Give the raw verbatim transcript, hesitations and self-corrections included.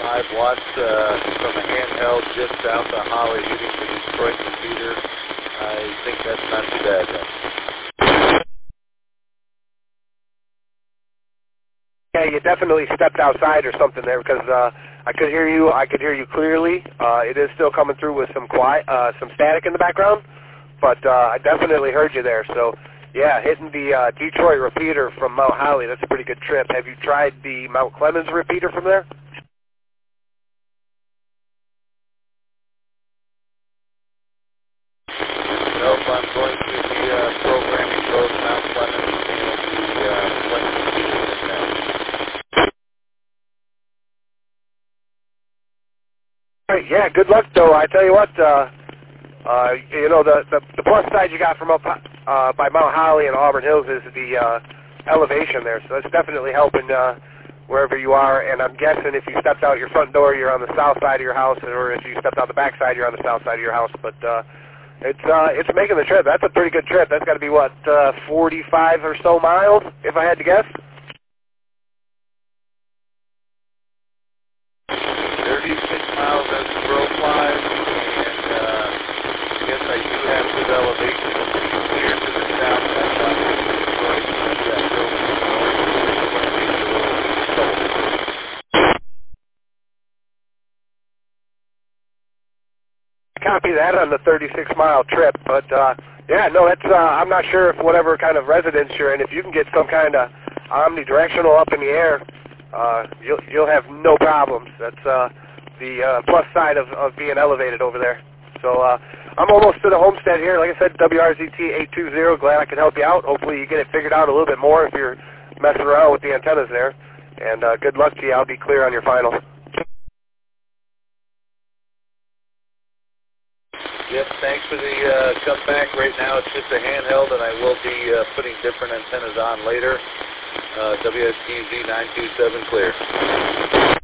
five watts uh, from a handheld just south of Holly heading to Detroit repeater. I think that's not too bad then. Yeah, you definitely stepped outside or something there because uh, I could hear you. I could hear you clearly. Uh, it is still coming through with some quiet, uh, some static in the background, but uh, I definitely heard you there. So, yeah, hitting the uh, Detroit repeater from Mount Holly, that's a pretty good trip. Have you tried the Mount Clemens repeater from there? Nope, I'm going to be uh, programming both Mount Clemens and the uh, Clemens repeater now. All right, yeah, good luck, though. I tell you what, uh, uh, you know, the, the, the plus side you got from up uh, by Mount Holly and Auburn Hills is the uh, elevation there, so it's definitely helping uh, wherever you are, and I'm guessing if you stepped out your front door, you're on the south side of your house, or if you stepped out the back side, you're on the south side of your house, but uh, it's uh, it's making the trip. That's a pretty good trip. That's got to be, what, uh, forty-five or so miles, if I had to guess? thirty-six miles as the crow flies, and uh, I guess I do have good elevation to be clear to the south. That's not really Detroit, but that crow to the north is going to be a little trouble. Copy that on the thirty-six mile trip, but uh, yeah, no, that's uh, I'm not sure if whatever kind of residence you're in, if you can get some kind of omnidirectional up in the air, uh, you'll you'll have no problems. That's uh, the uh, plus side of, of being elevated over there. So uh, I'm almost to the homestead here. Like I said, W R Z T eight two zero. Glad I could help you out. Hopefully you get it figured out a little bit more if you're messing around with the antennas there. And uh, good luck to you. I'll be clear on your final. Yep, thanks for the uh, comeback. Right now it's just a handheld, and I will be uh, putting different antennas on later. Uh, W S T Z nine two seven clear.